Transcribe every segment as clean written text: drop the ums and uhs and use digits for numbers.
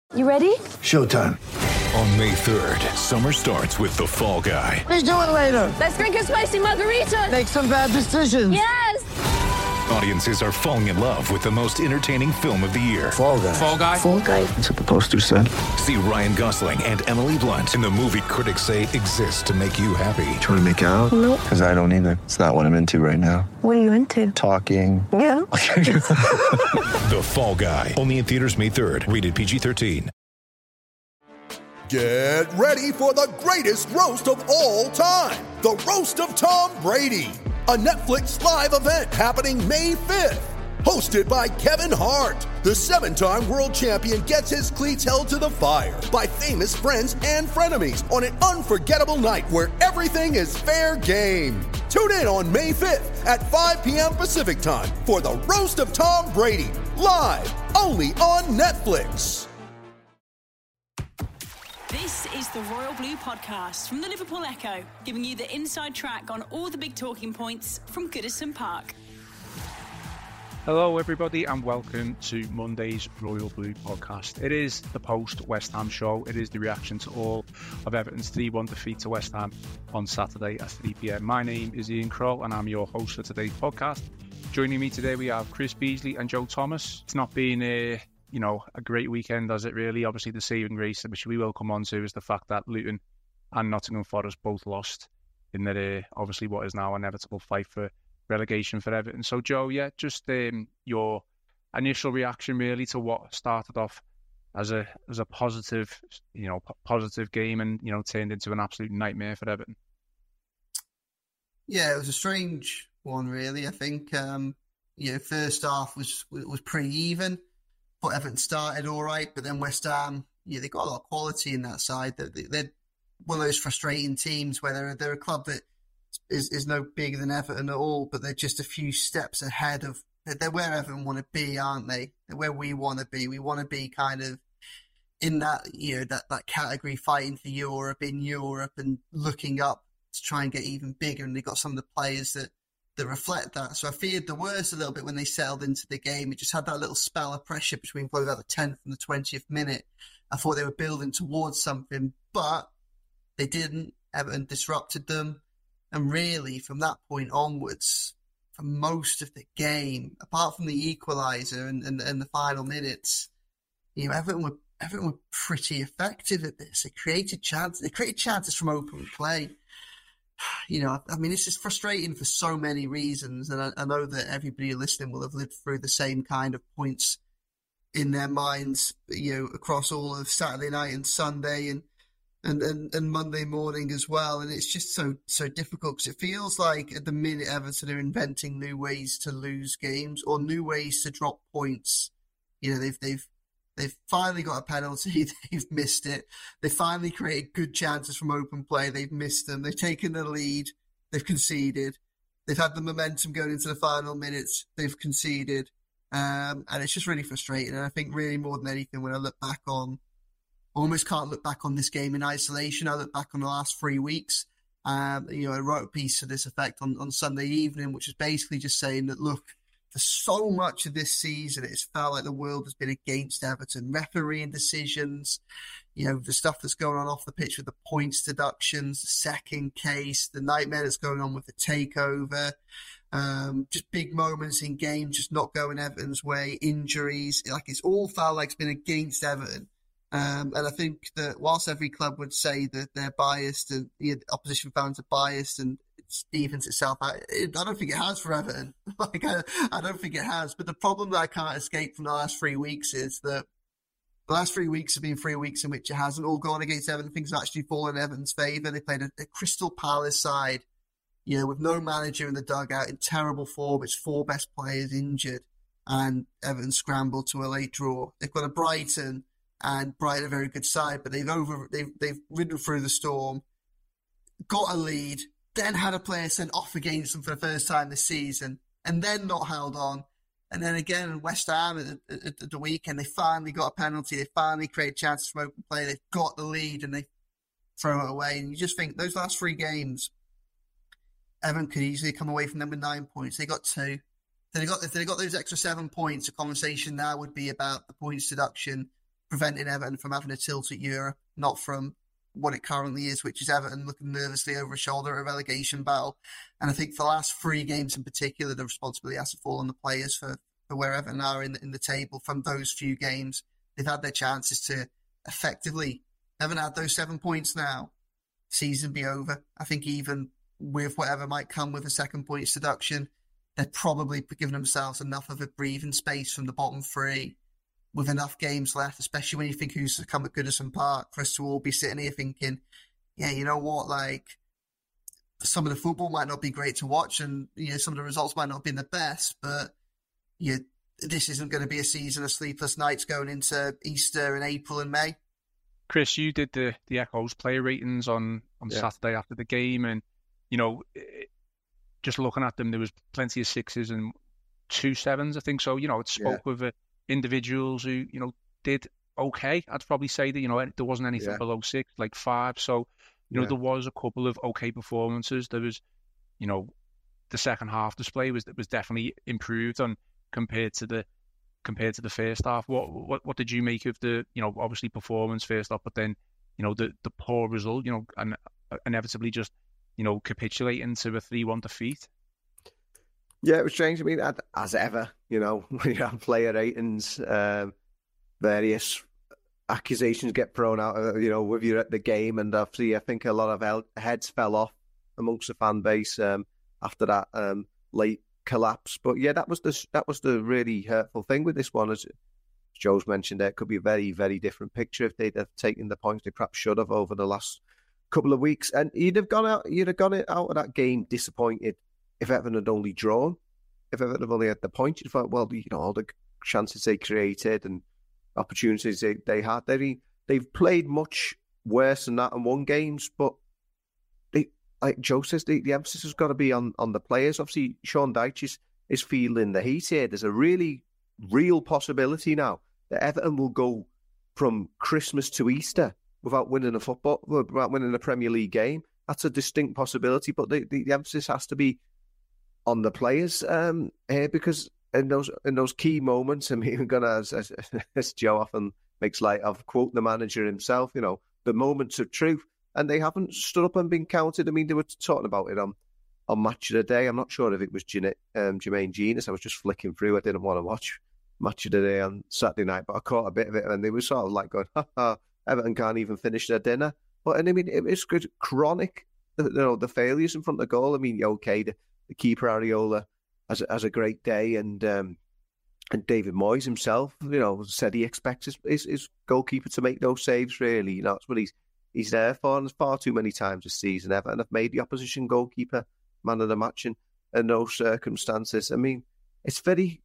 You ready? Showtime. On May 3rd, summer starts with The Fall Guy. Let's do it later. Let's drink a spicy margarita. Make some bad decisions. Yes! Audiences are falling in love with the most entertaining film of the year. Fall Guy. Fall Guy. Fall Guy. That's what the poster said. See Ryan Gosling and Emily Blunt in the movie critics say exists to make you happy. Trying to make it out? Nope. Because I don't either. It's not what I'm into right now. What are you into? Talking. Yeah. The Fall Guy. Only in theaters May 3rd. Rated PG-13. Get ready for the greatest roast of all time. The Roast of Tom Brady. A Netflix live event happening May 5th. Hosted by Kevin Hart. The 7-time world champion gets his cleats held to the fire by famous friends and frenemies on an unforgettable night where everything is fair game. Tune in on May 5th at 5 p.m. Pacific time for the Roast of Tom Brady. Live only on Netflix. This is the Royal Blue Podcast from the Liverpool Echo, giving you the inside track on all the big talking points from Goodison Park. Hello everybody and welcome to Monday's Royal Blue Podcast. It is the post-West Ham show. It is the reaction to all of Everton's 3-1 defeat to West Ham on Saturday at 3 p.m. My name is Ian Kroll and I'm your host for today's podcast. Joining me today we have Chris Beasley and Joe Thomas. It's not been a great weekend, has it really? Obviously, the saving grace, which we will come on to, is the fact that Luton and Nottingham Forest both lost in that obviously what is now an inevitable fight for relegation for Everton. So, Joe, just your initial reaction really to what started off as a positive, positive game and turned into an absolute nightmare for Everton. Yeah, it was a strange one, really. I think first half was pretty even. But Everton started all right, but then West Ham, they got a lot of quality in that side. They're one of those frustrating teams where they're a club that is no bigger than Everton at all, but they're just a few steps ahead of. They're where Everton want to be, aren't they? They're where we want to be. We want to be kind of in that that category, fighting for Europe, in Europe, and looking up to try and get even bigger. And they've got some of the players that reflect that. So I feared the worst a little bit when they settled into the game. It just had that little spell of pressure between probably about the 10th and the 20th minute. I thought they were building towards something, but they didn't. Everton disrupted them. And really, from that point onwards, for most of the game, apart from the equaliser and the final minutes, Everton were pretty effective at this. They created chances from open play. This is frustrating for so many reasons, and I know that everybody listening will have lived through the same kind of points in their minds, across all of Saturday night and Sunday and Monday morning as well. And it's just so difficult because it feels like at the minute Everton are inventing new ways to lose games or new ways to drop points. They've finally got a penalty. They've missed it. They finally created good chances from open play. They've missed them. They've taken the lead. They've conceded. They've had the momentum going into the final minutes. They've conceded. And it's just really frustrating. And I think really more than anything, when I look back on, I almost can't look back on this game in isolation. I look back on the last 3 weeks. I wrote a piece to this effect on Sunday evening, which is basically just saying that, look, for so much of this season, it's felt like the world has been against Everton. Refereeing decisions, the stuff that's going on off the pitch with the points deductions, the second case, the nightmare that's going on with the takeover, just big moments in games just not going Everton's way, injuries. It's all felt like it's been against Everton. And I think that whilst every club would say that they're biased and the opposition fans are biased and evens itself out, I don't think it has for Everton. I don't think it has. But the problem that I can't escape from the last 3 weeks is that the last 3 weeks have been 3 weeks in which it hasn't all gone against Everton. Things have actually fallen in Everton's favour. They played a Crystal Palace side, with no manager in the dugout, in terrible form. Its 4 best players injured, and Everton scrambled to a late draw. They've got a Brighton, and Brighton a very good side, but they've ridden through the storm, got a lead, then had a player sent off against them for the first time this season, and then not held on. And then again, West Ham at the weekend, they finally got a penalty. They finally created chances from open play. They've got the lead and they throw it away. And you just think those last 3 games, Everton could easily come away from them with 9 points. They got 2. If they got those extra 7 points, the conversation now would be about the points deduction preventing Everton from having a tilt at Europe, not from what it currently is, which is Everton looking nervously over his shoulder at a relegation battle. And I think for the last 3 games in particular, the responsibility has to fall on the players for where Everton are in the table. From those few games, they've had their chances to effectively, Everton had those 7 points now, season be over. I think even with whatever might come with a second points deduction, they're probably giving themselves enough of a breathing space from the bottom 3 with enough games left, especially when you think who's to come at Goodison Park, for us to all be sitting here thinking, yeah, you know what, like, some of the football might not be great to watch and, you know, some of the results might not have been the best, but this isn't going to be a season of sleepless nights going into Easter in April and May. Chris, you did the Echo's player ratings on Saturday after the game, and, you know, just looking at them, there was plenty of 6s and 2 7s, I think. So, you know, it spoke with individuals who, you know, did okay. I'd probably say that, you know, there wasn't anything below 6, like 5. So, you know, there was a couple of okay performances. There was, you know, the second half display was definitely improved on compared to the first half. What did you make of the, you know, obviously performance first off, but then, you know, the poor result, you know, and inevitably just, you know, capitulating to a 3-1 defeat? Yeah, it was strange. I mean, as ever, you know, when you have player ratings, various accusations get thrown out, you know, with you at the game, and obviously I think a lot of heads fell off amongst the fan base after that late collapse. But yeah, that was the really hurtful thing with this one. As Joe's mentioned, it could be a very, very different picture if they'd have taken the points they perhaps should have over the last couple of weeks, and you'd have gone out of that game disappointed if Everton had only drawn. If Everton had only had the point, you'd thought, well, you know, all the chances they created and opportunities they had, they've played much worse than that and won games, but like Joe says, the emphasis has got to be on the players. Obviously, Sean Dyche is feeling the heat here. There's a really real possibility now that Everton will go from Christmas to Easter without winning a Premier League game. That's a distinct possibility, but the emphasis has to be on the players here, because in those key moments, I mean, we're gonna, as Joe often makes light of, quote the manager himself, you know, the moments of truth, and they haven't stood up and been counted. I mean, they were talking about it on Match of the Day. I'm not sure if it was Jermaine Genius. I was just flicking through. I didn't want to watch Match of the Day on Saturday night, but I caught a bit of it, and they were sort of like going, Everton can't even finish their dinner. But, and I mean, it was good, chronic, you know, the failures in front of the goal. I mean, okay, the keeper Areola has a great day, and David Moyes himself, you know, said he expects his goalkeeper to make those saves. Really, you know, that's what he's there for. And there's far too many times this season Everton have made the opposition goalkeeper man of the match in those circumstances. I mean, it's very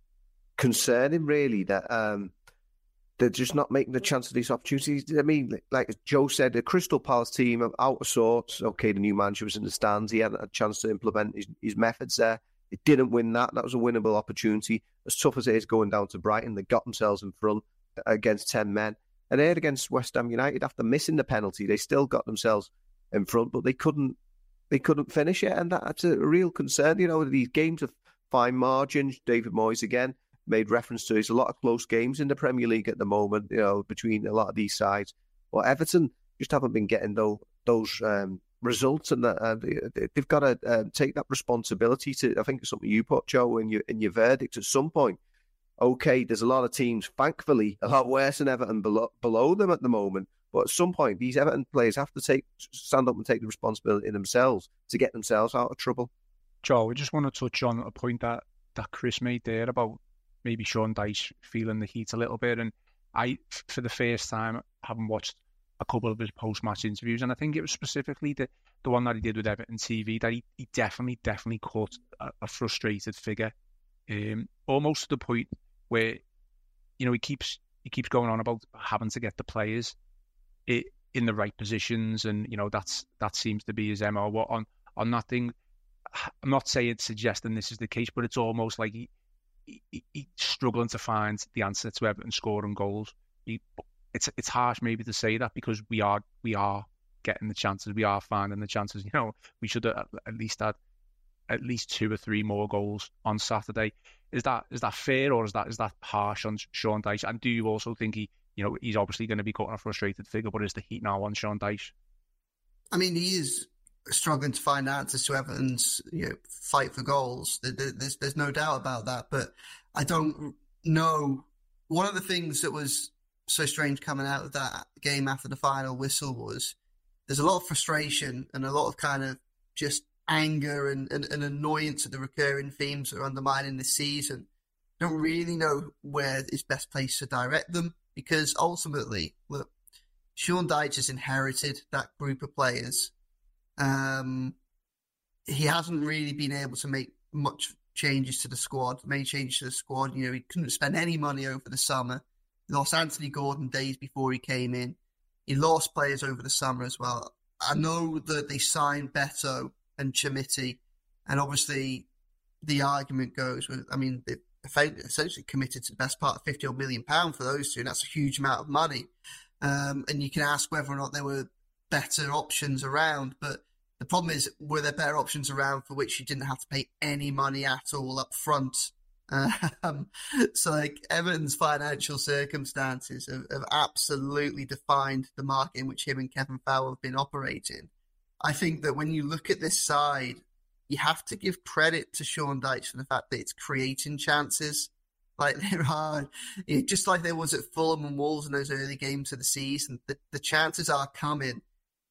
concerning, really, that they're just not making the chance of these opportunities. I mean, like Joe said, the Crystal Palace team are out of sorts. Okay, the new manager was in the stands. He hadn't had a chance to implement his methods there. It didn't win that. That was a winnable opportunity. As tough as it is going down to Brighton, they got themselves in front against 10 men. And here against West Ham United, after missing the penalty, they still got themselves in front, but they couldn't finish it. And that's a real concern. You know, these games of fine margins. David Moyes again made reference to, there's a lot of close games in the Premier League at the moment, you know, between a lot of these sides. Well, Everton just haven't been getting those results, and they've got to take that responsibility to, I think it's something you put, Joe, in your verdict at some point. Okay, there's a lot of teams, thankfully, a lot worse than Everton below them at the moment, but at some point, these Everton players have to stand up and take the responsibility themselves to get themselves out of trouble. Joe, I just want to touch on a point that Chris made there about maybe Sean Dyche feeling the heat a little bit. And I, for the first time, haven't watched a couple of his post-match interviews, and I think it was specifically the one that he did with Everton TV that he definitely caught a frustrated figure, almost to the point where, you know, he keeps going on about having to get the players in the right positions, and, you know, that seems to be his MO on that thing. I'm not suggesting this is the case, but it's almost like he's struggling to find the answer to Everton scoring goals. It's harsh maybe to say that, because we are getting the chances, we are finding the chances. You know, we should have at least had at least 2 or 3 more goals on Saturday. Is that fair, or is that harsh on Sean Dyche? And do you also think he he's obviously going to be cutting a frustrated figure, but is the heat now on Sean Dyche? I mean, he is struggling to find answers to Everton's fight for goals. There's no doubt about that. But I don't know. One of the things that was so strange coming out of that game after the final whistle was there's a lot of frustration and a lot of kind of just anger and annoyance at the recurring themes that are undermining this season. Don't really know where is best place to direct them, because ultimately, look, Sean Dyche has inherited that group of players. He hasn't really been able to make much changes to the squad, many changes to the squad. He couldn't spend any money over the summer. He lost Anthony Gordon days before he came in. He lost players over the summer as well. I know that they signed Beto and Chermiti, and obviously the argument goes with, they've essentially committed to the best part of £50 million for those two, and that's a huge amount of money. And you can ask whether or not there were better options around, but the problem is, were there better options around for which you didn't have to pay any money at all up front? So Everton's financial circumstances have absolutely defined the market in which him and Kevin Fowler have been operating. I think that when you look at this side, you have to give credit to Sean Dyche for the fact that it's creating chances. Like there are, just like there was at Fulham and Wolves in those early games of the season, the chances are coming.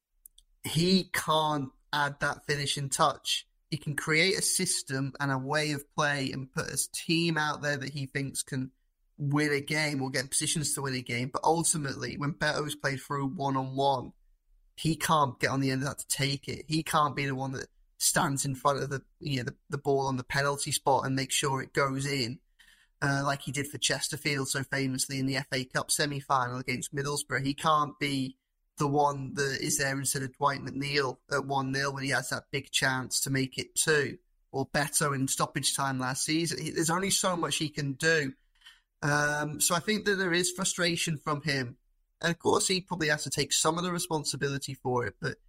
He can't add that finishing touch. He can create a system and a way of play and put a team out there that he thinks can win a game or get in positions to win a game. But ultimately, when Beto's played through one-on-one, he can't get on the end of that to take it. He can't be the one that stands in front of the ball on the penalty spot and make sure it goes in, like he did for Chesterfield so famously in the FA Cup semi-final against Middlesbrough. He can't be the one that is there instead of Dwight McNeil at 1-0 when he has that big chance to make it 2, or Beto in stoppage time last season. There's only so much he can do. So I think that there is frustration from him. And of course, he probably has to take some of the responsibility for it. But,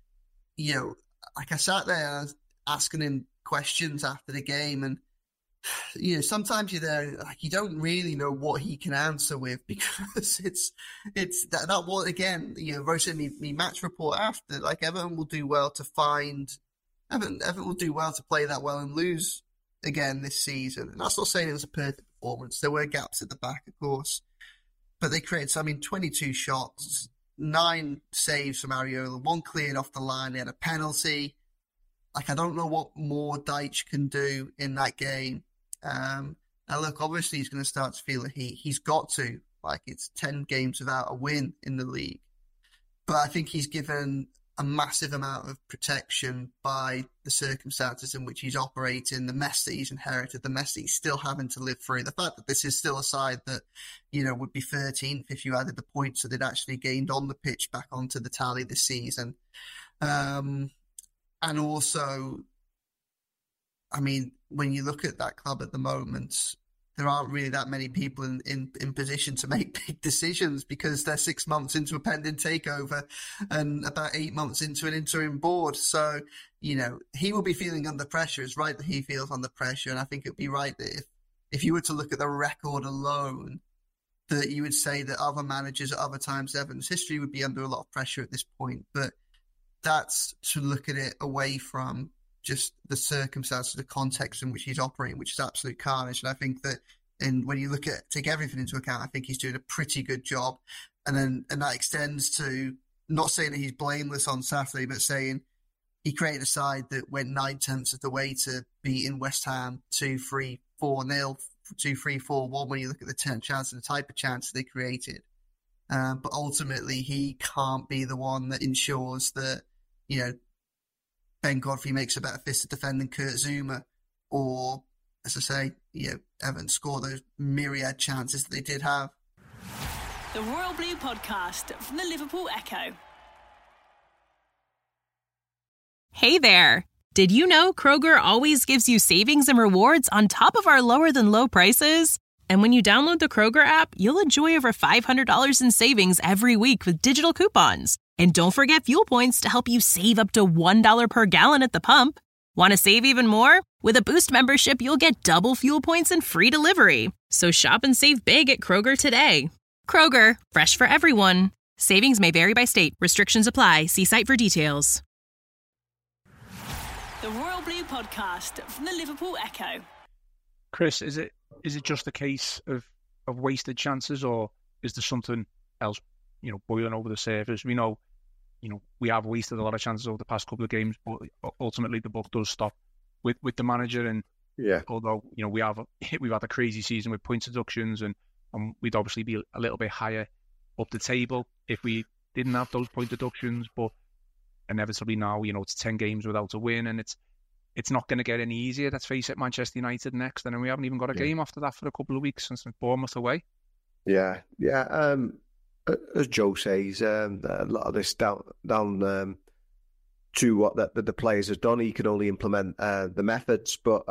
I sat there asking him questions after the game, and sometimes you're there, you don't really know what he can answer with, because it's that was, again, wrote in me match report after, Everton will do well to Everton will do well to play that well and lose again this season. And that's not saying it was a perfect performance. There were gaps at the back, of course, but they created, 22 shots, 9 saves from Areola, 1 cleared off the line. They had a penalty. I don't know what more Dyche can do in that game. Now, look, obviously he's going to start to feel that he's got to. It's 10 games without a win in the league. But I think he's given a massive amount of protection by the circumstances in which he's operating, the mess that he's inherited, the mess that he's still having to live through. The fact that this is still a side that, would be 13th if you added the points that they'd actually gained on the pitch back onto the tally this season. And also, when you look at that club at the moment, there aren't really that many people in position to make big decisions, because they're 6 months into a pending takeover and about 8 months into an interim board. So, he will be feeling under pressure. It's right that he feels under pressure. And I think it'd be right that if you were to look at the record alone, that you would say that other managers at other times in Everton's history would be under a lot of pressure at this point. But that's to look at it away from just the circumstances, the context in which he's operating, which is absolute carnage. And I think that, and when you take everything into account, I think he's doing a pretty good job. And that extends to not saying that he's blameless on Saturday, but saying he created a side that went 9/10 of the way to beating West Ham 2-3, 4-0, 2-3, 4-1 when you look at the 10 chances, the type of chances they created. But ultimately, he can't be the one that ensures that, Ben Godfrey makes a better fist of defending Kurt Zouma, or, as I say, Everton score those myriad chances that they did have. The Royal Blue Podcast from the Liverpool Echo. Hey there! Did you know Kroger always gives you savings and rewards on top of our lower-than-low prices? And when you download the Kroger app, you'll enjoy over $500 in savings every week with digital coupons. And don't forget fuel points to help you save up to $1 per gallon at the pump. Want to save even more? With a Boost membership, you'll get double fuel points and free delivery. So shop and save big at Kroger today. Kroger, fresh for everyone. Savings may vary by state. Restrictions apply. See site for details. The Royal Blue Podcast from the Liverpool Echo. Chris, is it just a case of wasted chances, or is there something else, boiling over the surface? We know, we have wasted a lot of chances over the past couple of games, but ultimately the buck does stop with the manager. And although we've had a crazy season with point deductions, and we'd obviously be a little bit higher up the table if we didn't have those point deductions. But inevitably now, it's 10 games without a win, and it's not going to get any easier. Let's face it, Manchester United next, and then we haven't even got a game after that for a couple of weeks since Bournemouth away. Yeah. As Joe says, a lot of this down to what the players have done. He can only implement the methods, but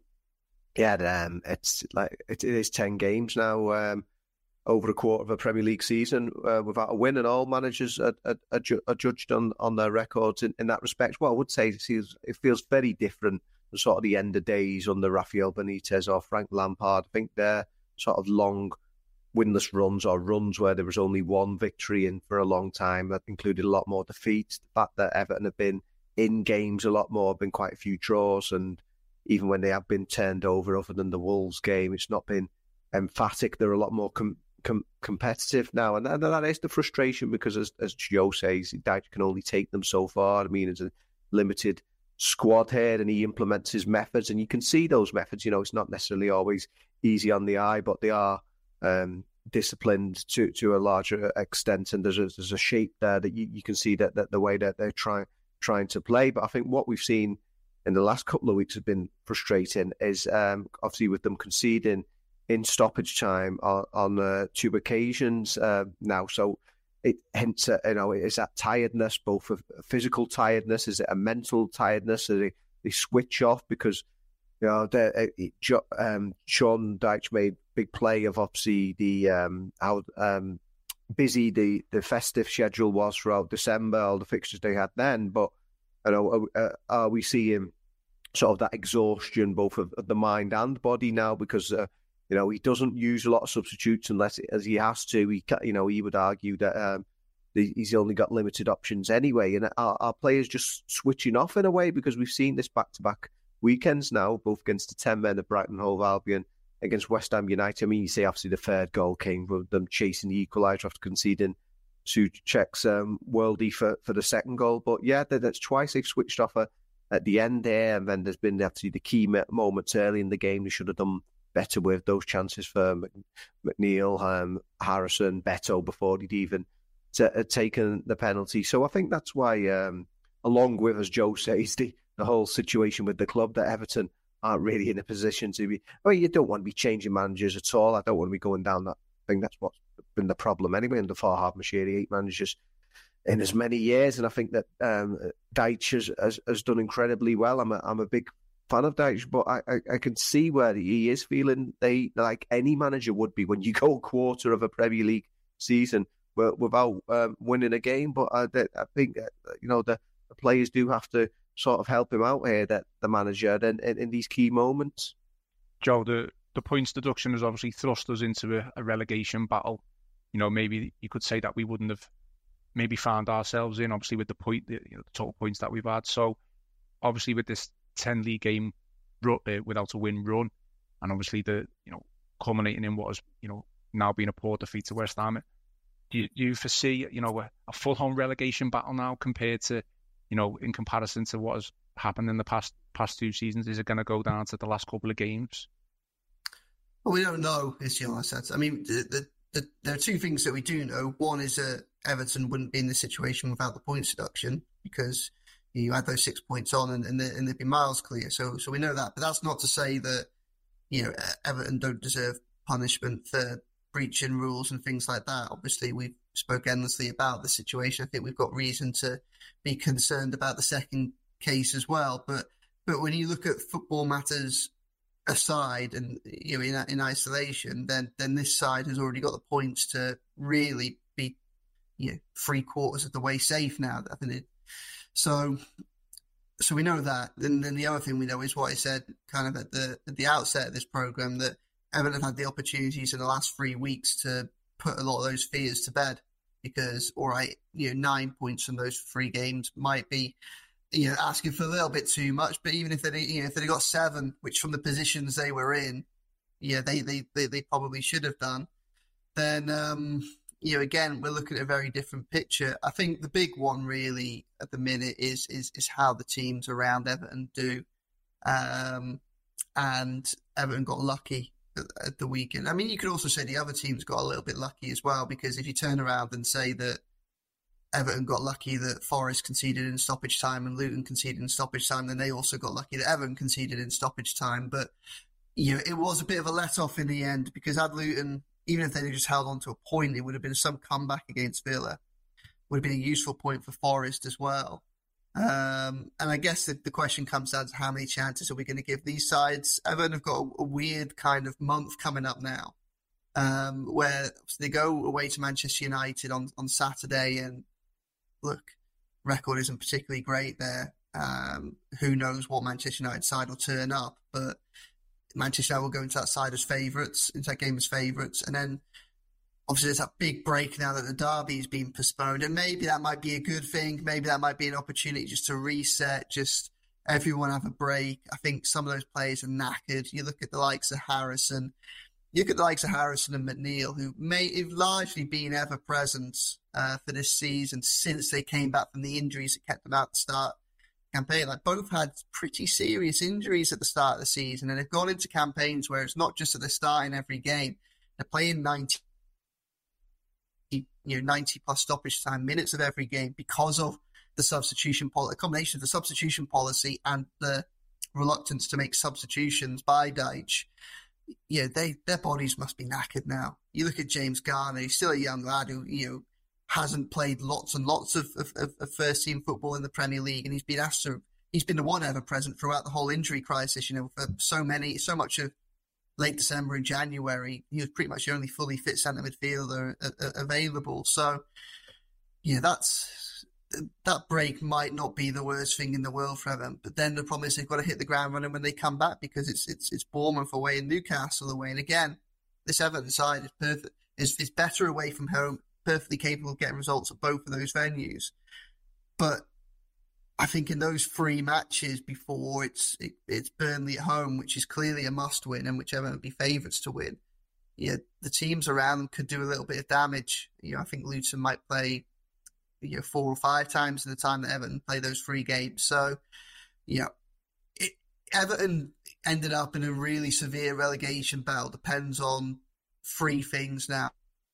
it's like it is 10 games now, over a quarter of a Premier League season without a win, and all managers are judged on their records in that respect. Well, I would say it feels very different than sort of the end of days under Rafael Benitez or Frank Lampard. I think they're sort of long winless runs, or runs where there was only one victory in for a long time. That included a lot more defeats. The fact that Everton have been in games a lot more, been quite a few draws, and even when they have been turned over, other than the Wolves game, it's not been emphatic. They're a lot more competitive now, and that is the frustration, because as Joe says, Dyche can only take them so far. I mean, it's a limited squad here, and he implements his methods, and you can see those methods. It's not necessarily always easy on the eye, but they are disciplined to a larger extent, and there's a shape there that you can see that the way that they're trying to play. But I think what we've seen in the last couple of weeks has been frustrating, is obviously with them conceding in stoppage time on 2 occasions now. So it hints at, is that tiredness, both of physical tiredness, is it a mental tiredness? Are they switch off? Because Sean Dyche made big play of obviously the how busy the festive schedule was throughout December, all the fixtures they had then. But are we seeing sort of that exhaustion both of the mind and body now? Because he doesn't use a lot of substitutes unless as he has to. He would argue that he's only got limited options anyway, and our players just switching off in a way, because we've seen this back-to-back weekends now, both against the 10 men of Brighton Hove Albion, against West Ham United. I mean, you say obviously the third goal came from them chasing the equaliser after conceding Souček's worldie for the second goal. But yeah, that's twice they've switched off at the end there, and then there's been actually the key moments early in the game they should have done better with. Those chances for McNeil, Harrison, Beto before he'd even taken the penalty. So I think that's why, along with, as Joe says, the whole situation with the club, that Everton aren't really in a position to be... you don't want to be changing managers at all. I don't want to be going down that thing. That's what's been the problem anyway under Farhad Moshiri, 8 managers in as many years. And I think that Dyche has done incredibly well. I'm a big fan of Dyche, but I can see where he is feeling like any manager would be when you go a quarter of a Premier League season without winning a game. But I think the players do have to sort of help him out here, that the manager, in these key moments. Joe, the points deduction has obviously thrust us into a relegation battle. Maybe you could say that we wouldn't have maybe found ourselves in, obviously, with the total points that we've had. So obviously with this 10 league game without a win run, and obviously the culminating in what has now been a poor defeat to West Ham, do you foresee a full home relegation battle now compared to in comparison to what has happened in the past 2 seasons? Is it going to go down to the last couple of games? Well, we don't know, as Jonas said. I mean, there are 2 things that we do know. One is that Everton wouldn't be in this situation without the points deduction, because you add those 6 points on and they'd be miles clear. So we know that. But that's not to say that Everton don't deserve punishment for breaching rules and things like that. Obviously, we've spoke endlessly about the situation. I think we've got reason to be concerned about the second case as well. But when you look at football matters aside and in isolation, then this side has already got the points to really be 3/4 of the way safe now. I think so we know that. And then the other thing we know is what I said kind of at the outset of this program, that Everton have had the opportunities in the last 3 weeks to put a lot of those fears to bed, because, all right, 9 points from those 3 games might be, asking for a little bit too much. But even if they got 7, which from the positions they were in, they probably should have done, then again, we're looking at a very different picture. I think the big one really at the minute is how the teams around Everton do. And Everton got lucky at the weekend. I mean, you could also say the other teams got a little bit lucky as well, because if you turn around and say that Everton got lucky that Forest conceded in stoppage time and Luton conceded in stoppage time, then they also got lucky that Everton conceded in stoppage time. But it was a bit of a let-off in the end, because had Luton, even if they just held on to a point, it would have been some comeback against Villa. Would have been a useful point for Forest as well. And I guess the question comes down to how many chances are we going to give these sides. Everton have got a weird kind of month coming up now, where they go away to Manchester United on Saturday, and look, record isn't particularly great there. Who knows what Manchester United side will turn up, but Manchester United will go into that side as favourites, into that game as favourites, and then obviously there's that big break now that the derby's been postponed, and maybe that might be a good thing. Maybe that might be an opportunity just to reset, just everyone have a break. I think some of those players are knackered. You look at the likes of Harrison, and McNeil, who may have largely been ever present for this season since they came back from the injuries that kept them out at the start campaign. Like, both had pretty serious injuries at the start of the season, and they've gone into campaigns where it's not just that they're starting every game, they're playing 90 plus stoppage time minutes of every game because of the substitution policy, a combination of the substitution policy and the reluctance to make substitutions by Dyche. Their bodies must be knackered now. You look at James Garner, he's still a young lad who hasn't played lots and lots of first team football in the Premier League, and he's been the one ever present throughout the whole injury crisis. For so much of late December and January, he was pretty much the only fully fit centre midfielder available. So that break might not be the worst thing in the world for them. But then the problem is they've got to hit the ground running when they come back, because it's Bournemouth away and Newcastle away. And again, this Everton side is perfect. Is better away from home, perfectly capable of getting results at both of those venues. But I think in those 3 matches before, it's Burnley at home, which is clearly a must-win and which Everton would be favourites to win. The teams around them could do a little bit of damage. I think Luton might play 4 or 5 times in the time that Everton play those 3 games. So, Everton ended up in a really severe relegation battle. Depends on 3 things now.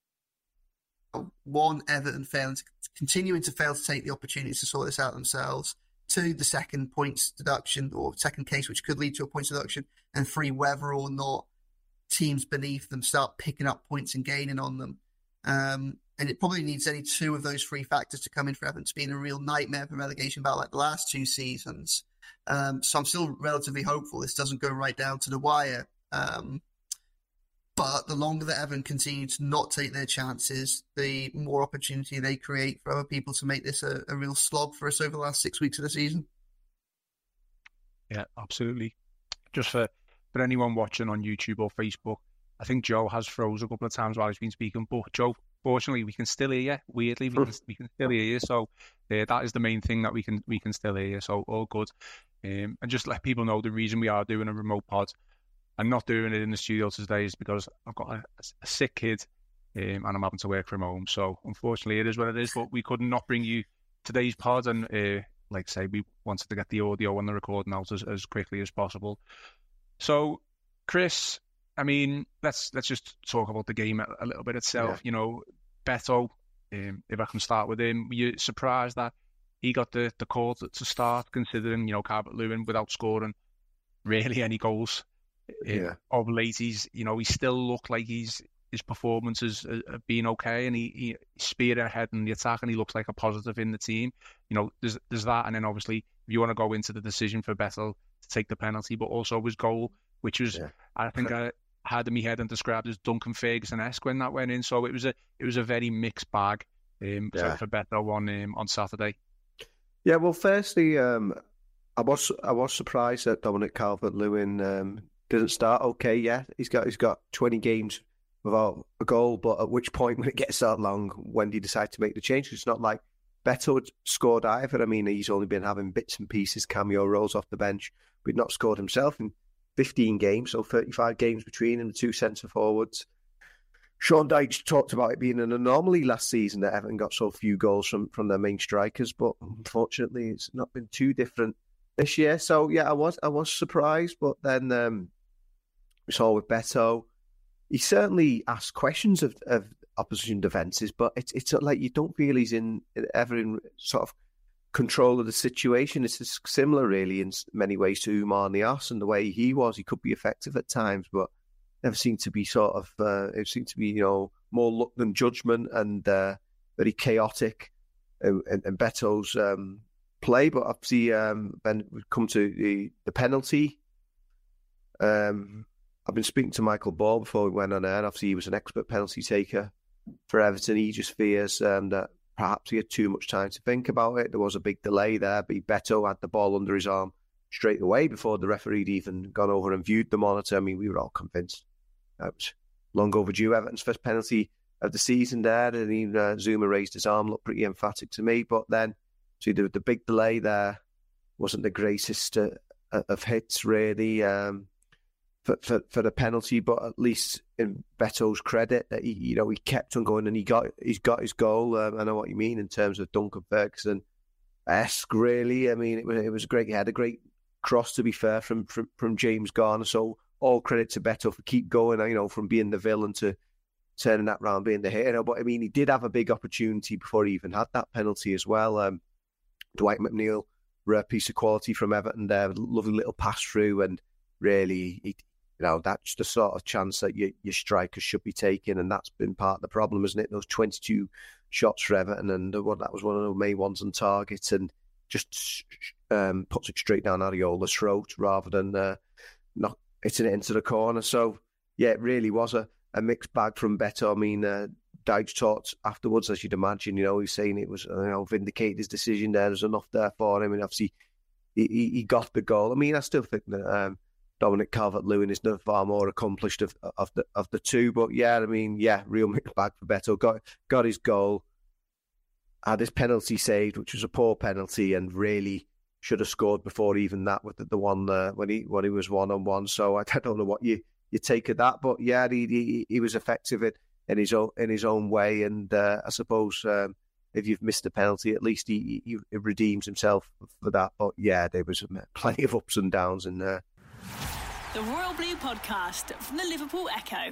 1, Everton continuing to fail to take the opportunities to sort this out themselves. 2, the second points deduction, or second case, which could lead to a points deduction. And 3, whether or not teams beneath them start picking up points and gaining on them. And it probably needs only 2 of those 3 factors to come in for Everton to be in a real nightmare for relegation battle like the last 2 seasons. So I'm still relatively hopeful this doesn't go right down to the wire. But the longer that Everton continue to not take their chances, the more opportunity they create for other people to make this a real slog for us over the last 6 weeks of the season. Yeah, absolutely. Just for anyone watching on YouTube or Facebook, I think Joe has froze a couple of times while he's been speaking. But Joe, fortunately, we can still hear you. Weirdly, we can still hear you. So that is the main thing, that we can still hear you. So all good. And just let people know the reason we are doing a remote pod and not doing it in the studio today is because I've got a sick kid and I'm having to work from home. So unfortunately, it is what it is. But we could not bring you today's pod, and like I say, we wanted to get the audio and the recording out as quickly as possible. So, Chris, I mean, let's just talk about the game a little bit itself. Yeah. Beto, if I can start with him, were you surprised that he got the call to start, considering, Calvert-Lewin, without scoring really any goals of late, he still looked like his performances have been okay, and he spearheaded in the attack, and he looks like a positive in the team. There's that, and then obviously if you want to go into the decision for Beto to take the penalty, but also his goal, which was I think I had in my head and described as Duncan-Ferguson-esque when that went in. So it was a very mixed bag for Beto on Saturday. Yeah, well, firstly, I was surprised that Dominic Calvert-Lewin didn't start okay yet. He's got 20 games without a goal, but at which point, when it gets that long, when do you decide to make the change? It's not like Beto had scored either. I mean, he's only been having bits and pieces, cameo roles off the bench, but he'd not scored himself in 15 games, so 35 games between him, the two centre-forwards. Sean Dyche talked about it being an anomaly last season that Everton got so few goals from their main strikers, but unfortunately it's not been too different this year. So yeah, I was surprised, but then we saw with Beto, he certainly asked questions of opposition defences, but it's like you don't feel he's ever in sort of control of the situation. It's similar really in many ways to Oumar Niasse and the way he was. He could be effective at times, but never seemed to be it seemed to be, more luck than judgment and very chaotic in Beto's play. But obviously, then we come to the penalty. I've been speaking to Michael Ball before we went on air, and obviously he was an expert penalty taker for Everton. He just fears that perhaps he had too much time to think about it. There was a big delay there, but Beto had the ball under his arm straight away before the referee had even gone over and viewed the monitor. I mean, we were all convinced that was long overdue. Everton's first penalty of the season there, and even Zuma raised his arm, looked pretty emphatic to me. But then, see, the big delay there wasn't the greatest of hits, really, for the penalty. But at least in Beto's credit, that he kept on going and he's got his goal. I know what you mean in terms of Duncan Ferguson-esque, really. I mean, it was great. He had a great cross, to be fair, from James Garner. So all credit to Beto for keep going, from being the villain to turning that round, being the hero. But I mean, he did have a big opportunity before he even had that penalty as well. Dwight McNeil, rare piece of quality from Everton there, lovely little pass through, and really, that's the sort of chance that your strikers should be taking, and that's been part of the problem, isn't it? Those 22 shots for Everton, and that was one of the main ones on target, and just puts it straight down Ariola's throat rather than not hitting it into the corner. So yeah, it really was a mixed bag from Beto. I mean, Dyche talked afterwards, as you'd imagine. He's saying it was vindicated his decision there. There's enough there for him, and obviously he got the goal. I mean, I still think that Dominic Calvert-Lewin is far more accomplished of the two. But yeah, I mean, yeah, real mixed bag for Beto. Got his goal, had his penalty saved, which was a poor penalty, and really should have scored before even that with the one when he was 1-on-1. So I don't know what you take of that, but yeah, he was effective in his own way, and I suppose if you've missed a penalty, at least he redeems himself for that. But yeah, there was plenty of ups and downs in there. The Royal Blue Podcast from the Liverpool Echo.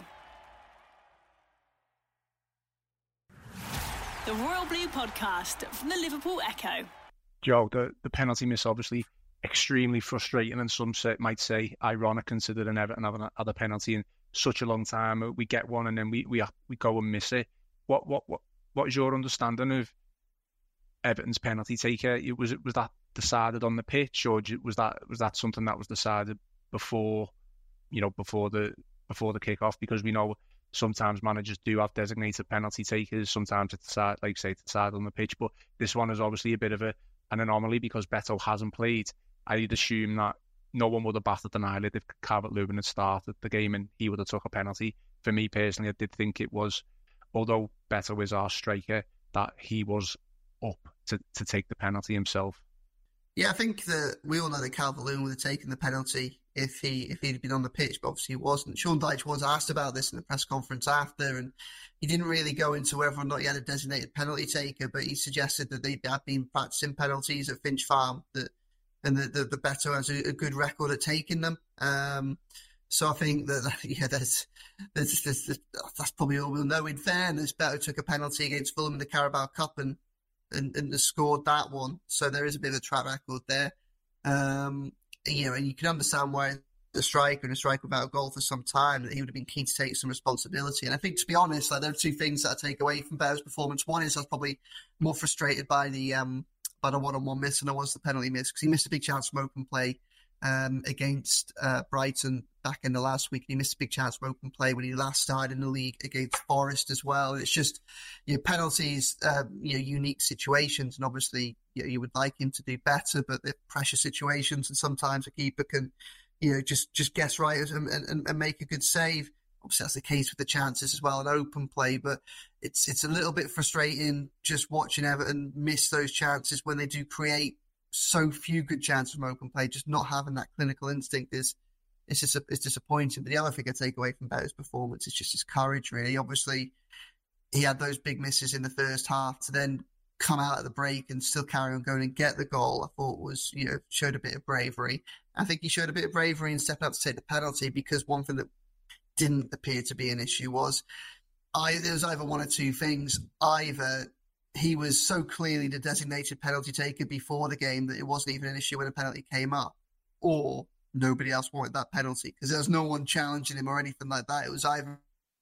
The Royal Blue Podcast from the Liverpool Echo. Joe, the penalty miss obviously extremely frustrating, and some might say ironic, considering Everton haven't had a penalty in such a long time. We get one and then we go and miss it. What is your understanding of Everton's penalty taker? Was that decided on the pitch, or was that something that was decided before the kickoff? Because we know sometimes managers do have designated penalty takers. Sometimes it's decided on the pitch, but this one is obviously a bit of an anomaly because Beto hasn't played. I'd assume that no one would have batted an eyelid if Calvert-Lewin had started the game and he would have took a penalty. For me personally, I did think it was, although Beto is our striker, that he was up to take the penalty himself. Yeah, I think that we all know that Calvert-Lewin would have taken the penalty if he'd been on the pitch, but obviously he wasn't. Sean Dyche was asked about this in the press conference after, and he didn't really go into whether or not he had a designated penalty taker, but he suggested that they had been practicing penalties at Finch Farm, and the Beto has a good record at taking them. So I think that's probably all we'll know. In fairness, Beto took a penalty against Fulham in the Carabao Cup and scored that one. So there is a bit of a track record there. And you can understand why a striker without a goal for some time, that he would have been keen to take some responsibility. And I think, to be honest, there are two things that I take away from Beto's performance. One is I was probably more frustrated by the one-on-one miss than I was the penalty miss, because he missed a big chance from open play against Brighton back in the last week, and he missed a big chance from open play when he last started in the league against Forest as well. It's just penalties, unique situations, and obviously you would like him to do better, but they're pressure situations, and sometimes a keeper can just guess right and make a good save. obviously that's the case with the chances as well in open play, but it's a little bit frustrating just watching Everton miss those chances when they do create so few good chances from open play. Just not having that clinical instinct is disappointing. But the other thing I take away from Better's performance is just his courage, really. Obviously, he had those big misses in the first half to then come out at the break and still carry on going and get the goal. I thought was, showed a bit of bravery. I think he showed a bit of bravery in stepping up to take the penalty, because one thing that didn't appear to be an issue was there was either one or two things. Either he was so clearly the designated penalty taker before the game that it wasn't even an issue when a penalty came up, or nobody else wanted that penalty because there was no one challenging him or anything like that. It was either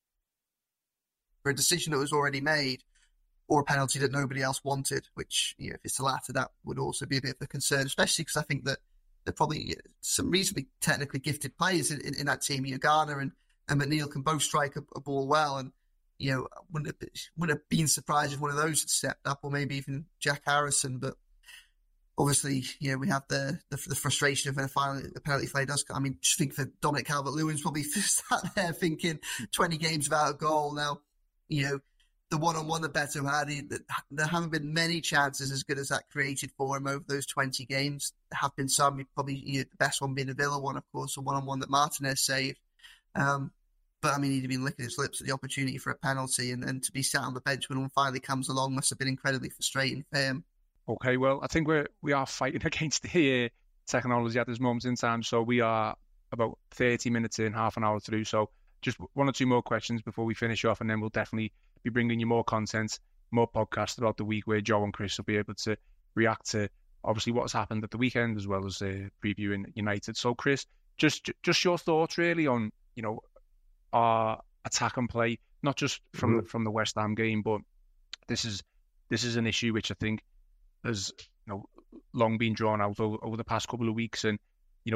a decision that was already made or a penalty that nobody else wanted, which, if it's the latter, that would also be a bit of a concern, especially because I think that there are probably some reasonably technically gifted players in that team. Garner and McNeil can both strike a ball well, and wouldn't have been surprised if one of those had stepped up, or maybe even Jack Harrison. But obviously, we have the frustration of when finally the penalty flag does come. I mean, just think for Dominic Calvert-Lewin's probably sat there thinking 20 games without a goal. Now, the one-on-one that Beto had, there haven't been many chances as good as that created for him over those 20 games. There have been some, probably the best one being the Villa one, of course, a one-on-one that Martinez saved. But I mean, he'd been licking his lips at the opportunity for a penalty, and to be sat on the bench when one finally comes along must have been incredibly frustrating for him. Okay, well, I think we are fighting against the technology at this moment in time. So we are about 30 minutes in, half an hour through. So just one or two more questions before we finish off, and then we'll definitely be bringing you more content, more podcasts throughout the week where Joe and Chris will be able to react to obviously what's happened at the weekend as well as previewing United. So Chris, just your thoughts really on our attack and play, not just from the West Ham game, but this is an issue which I think has long been drawn out over the past couple of weeks, and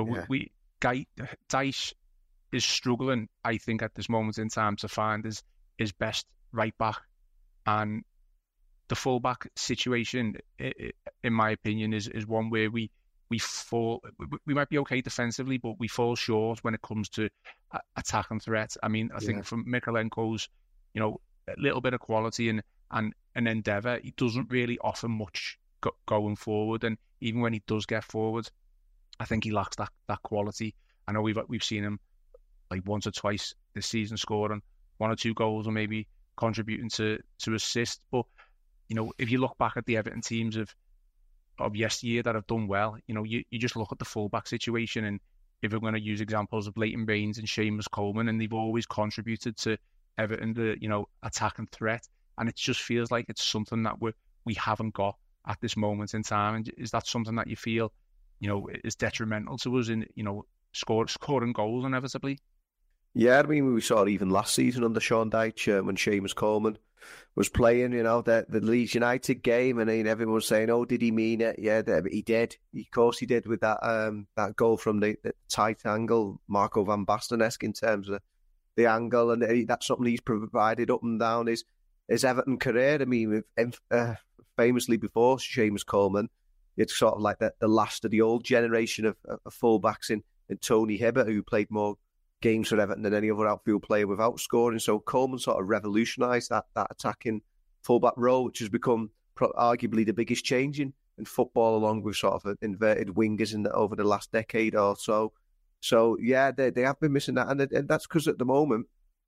Dyche is struggling, I think, at this moment in time to find his best right back, and the full back situation, in my opinion, is one where we fall. We might be okay defensively, but we fall short when it comes to attack and threat. I mean, I think from Mikalenko's, a little bit of quality and an endeavour, he doesn't really offer much going forward, and even when he does get forward, I think he lacks that quality. I know we've seen him like once or twice this season scoring one or two goals, or maybe contributing to assist. But if you look back at the Everton teams of yesteryear that have done well, you just look at the fullback situation, and if we're going to use examples of Leighton Baines and Seamus Coleman, and they've always contributed to Everton the attack and threat, and it just feels like it's something that we haven't got at this moment in time. And is that something that you feel is detrimental to us in scoring goals inevitably? Yeah, I mean, we saw it even last season under Sean Dyche when Seamus Coleman was playing, the Leeds United game, and everyone was saying, "Oh, did he mean it?" Yeah, he did. Of course, he did with that goal from the tight angle, Marco van Basten-esque in terms of the angle, and that's something he's provided up and down his Everton career. I mean, famously before Seamus Coleman, it's sort of like the last of the old generation of fullbacks in Tony Hibbert, who played more games for Everton than any other outfield player without scoring. So Coleman sort of revolutionised that attacking fullback role, which has become arguably the biggest change in football, along with sort of inverted wingers over the last decade or so. So yeah, they have been missing that, and that's because at the moment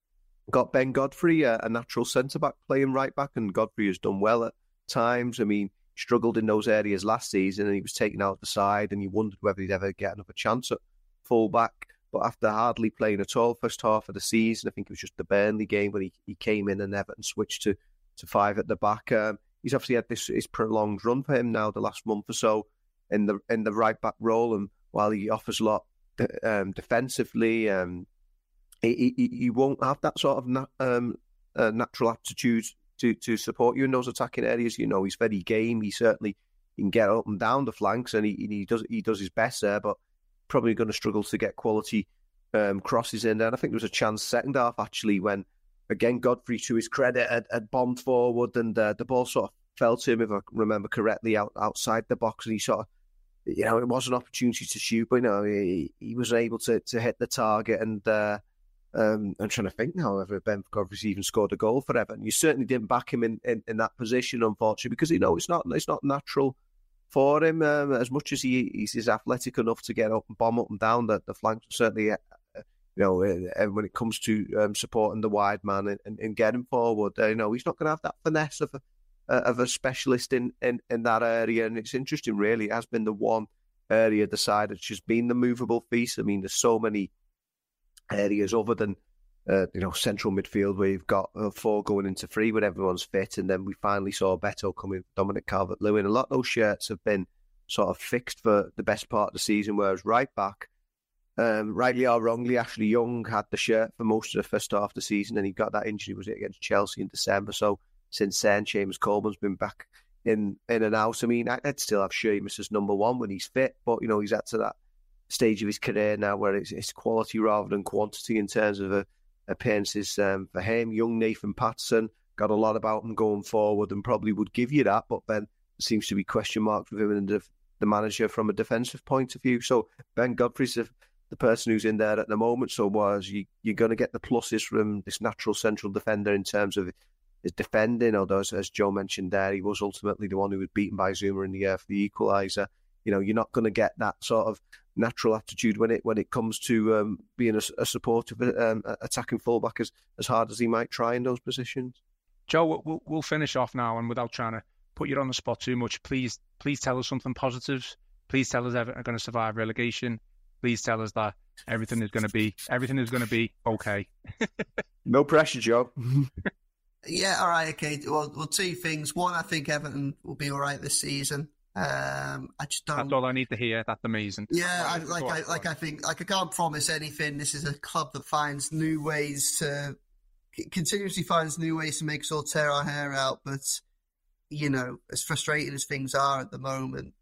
got Ben Godfrey, a natural centre back, playing right back, and Godfrey has done well at times. I mean, struggled in those areas last season, and he was taken out of the side, and you wondered whether he'd ever get another chance at full back. But after hardly playing at all first half of the season, I think it was just the Burnley game when he came in and Everton switched to five at the back. He's obviously had his prolonged run for him now the last month or so in the right back role, and while he offers a lot defensively, he won't have that sort of natural aptitude to support you in those attacking areas. He's very game. He can get up and down the flanks, and he does his best there, but probably going to struggle to get quality crosses in there. And I think there was a chance second half, actually, when, again, Godfrey, to his credit, had bombed forward, and the ball sort of fell to him, if I remember correctly, outside the box, and he sort of, it was an opportunity to shoot, but he was able to hit the target, and I'm trying to think now whether Ben Godfrey's even scored a goal for Everton. You certainly didn't back him in that position, unfortunately, because it's not natural for him. As much as he's athletic enough to get up and bomb up and down the flanks, certainly. When it comes to supporting the wide man and getting forward, he's not going to have that finesse of a specialist in that area. And it's interesting, really. It has been the one area the side that's just been the movable feast. I mean, there's so many areas other than central midfield where you've got 4 going into 3 when everyone's fit, and then we finally saw Beto come in, Dominic Calvert-Lewin. A lot of those shirts have been sort of fixed for the best part of the season, whereas right back, rightly or wrongly, Ashley Young had the shirt for most of the first half of the season, and he got that injury, was it against Chelsea in December? So since then, Seamus Coleman's been back in and out. I mean, I'd still have Seamus as number 1 when he's fit, but he's at to that stage of his career now where it's quality rather than quantity in terms of appearances for him. Young Nathan Patterson got a lot about him going forward and probably would give you that, but then there seems to be question marks with him and the manager from a defensive point of view. So Ben Godfrey's the person who's in there at the moment. So you're going to get the pluses from this natural central defender in terms of his defending, although as Joe mentioned there, he was ultimately the one who was beaten by Zuma in the air for the equaliser. You're not going to get that sort of natural aptitude when it comes to being a supportive attacking fullback as hard as he might try in those positions. Joe, we'll finish off now, and without trying to put you on the spot too much, please tell us something positive. Please tell us Everton are going to survive relegation. Please tell us that everything is going to be okay. No pressure, Joe. Yeah, all right, okay. Well, 2 things. One, I think Everton will be all right this season. I just don't. That's all I need to hear. That's amazing. Yeah, I can't promise anything. This is a club that finds new ways continuously finds new ways to make us all tear our hair out. But as frustrating as things are at the moment,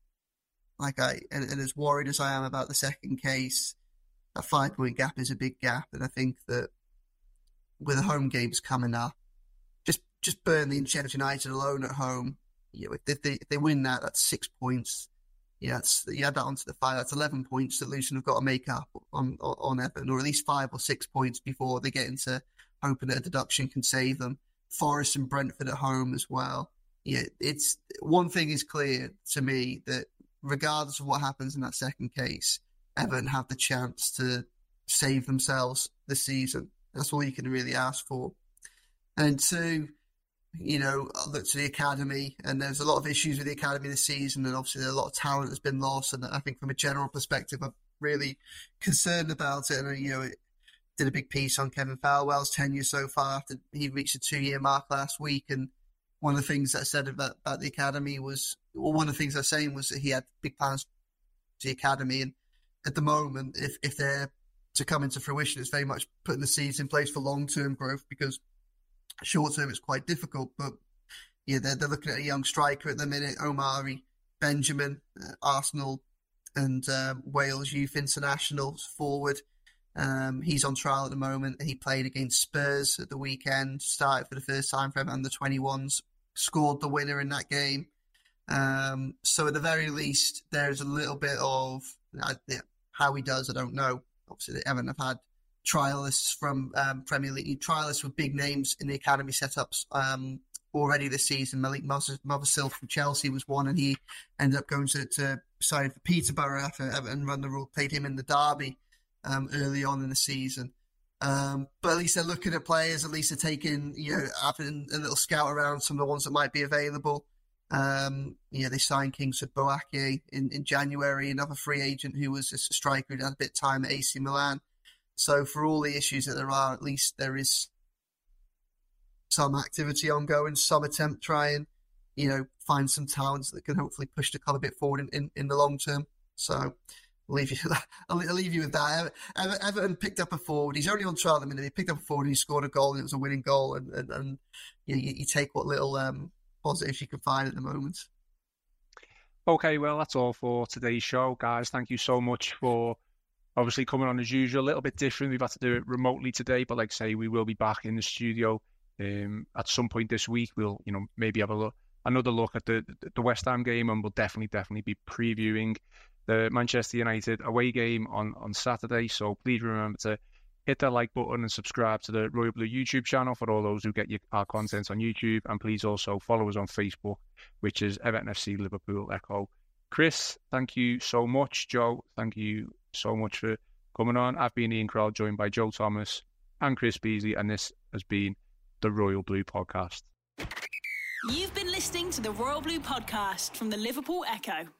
and as worried as I am about the second case, a 5-point gap is a big gap, and I think that with the home games coming up, just Burnley and Sheffield United alone at home, if they win that's 6 points. You add that onto the 5, that's 11 points that Luton have got to make up on Everton, or at least 5 or 6 points before they get into hoping that a deduction can save them. Forest and Brentford at home as well. Yeah, it's one thing is clear to me, that regardless of what happens in that second case, Everton have the chance to save themselves this season. That's all you can really ask for. And 2, I look to the academy, and there's a lot of issues with the academy this season, and obviously a lot of talent has been lost. And I think from a general perspective, I'm really concerned about it. And did a big piece on Kevin Falwell's tenure so far after he reached the 2-year mark last week. And one of the things that I said about the academy was, well, one of the things I was saying was that he had big plans for the academy. And at the moment, if they're to come into fruition, it's very much putting the seeds in place for long-term growth, because short-term it's quite difficult. But they're looking at a young striker at the minute, Omari Benjamin, Arsenal and Wales Youth Internationals forward. He's on trial at the moment, and he played against Spurs at the weekend, started for the first time for under 21s, scored the winner in that game. So at the very least, there's a little bit of how he does, I don't know. Obviously, Everton have had trialists from Premier League, trialists with big names in the academy setups already this season. Malik Mothersill from Chelsea was one, and he ended up going to sign for Peterborough after Everton played him in the derby early on in the season. But at least they're looking at players, at least they're taking, having a little scout around some of the ones that might be available. They signed Kingsford Boakye in January, another free agent who was a striker who had a bit of time at AC Milan. So for all the issues that there are, at least there is some activity ongoing, some attempt to try and, find some talents that can hopefully push the club a bit forward in the long term. So I'll leave you with that. Everton picked up a forward. He's only on trial at the minute. He picked up a forward and he scored a goal, and it was a winning goal. And you take what little positives you can find at the moment. Okay, well, that's all for today's show, guys. Thank you so much for obviously coming on as usual. A little bit different. We've had to do it remotely today, but like I say, we will be back in the studio at some point this week. We'll, maybe have another look at the West Ham game, and we'll definitely be previewing the Manchester United away game on Saturday. So please remember to hit that like button and subscribe to the Royal Blue YouTube channel for all those who get our content on YouTube. And please also follow us on Facebook, which is Everton FC Liverpool Echo. Chris, thank you so much. Joe, thank you so much for coming on. I've been Ian Kroll, joined by Joe Thomas and Chris Beasley, and this has been the Royal Blue Podcast. You've been listening to the Royal Blue Podcast from the Liverpool Echo.